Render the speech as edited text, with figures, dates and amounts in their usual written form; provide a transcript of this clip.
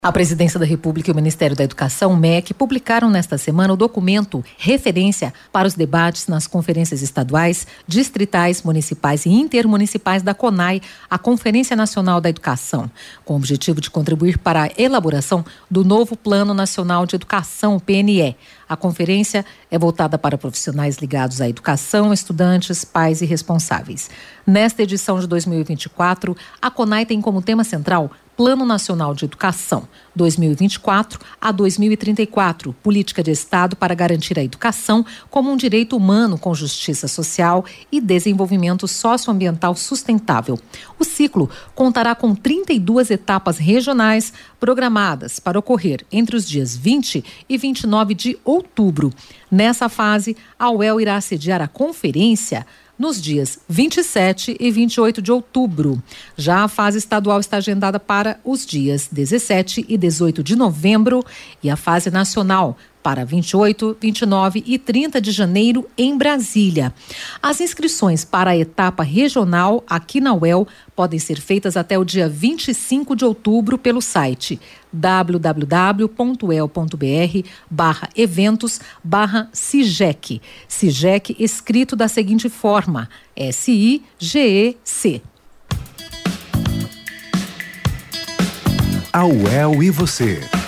A Presidência da República e o Ministério da Educação, MEC, publicaram nesta semana o documento referência para os debates nas conferências estaduais, distritais, municipais e intermunicipais da CONAI, a Conferência Nacional da Educação, com o objetivo de contribuir para a elaboração do novo Plano Nacional de Educação, PNE. A conferência é voltada para profissionais ligados à educação, estudantes, pais e responsáveis. Nesta edição de 2024, a CONAI tem como tema central Plano Nacional de Educação, 2024 a 2034, política de Estado para garantir a educação como um direito humano com justiça social e desenvolvimento socioambiental sustentável. O ciclo contará com 32 etapas regionais programadas para ocorrer entre os dias 20 e 29 de outubro. Nessa fase, a UEL irá sediar a conferência nos dias 27 e 28 de outubro. Já a fase estadual está agendada para os dias 17 e 18 de novembro e a fase nacional para 28, 29 e 30 de janeiro em Brasília. As inscrições para a etapa regional aqui na UEL podem ser feitas até o dia 25 de outubro pelo site www.uel.br/eventos/SIGEC. SIGEC escrito da seguinte forma: SIGEC. A UEL e você.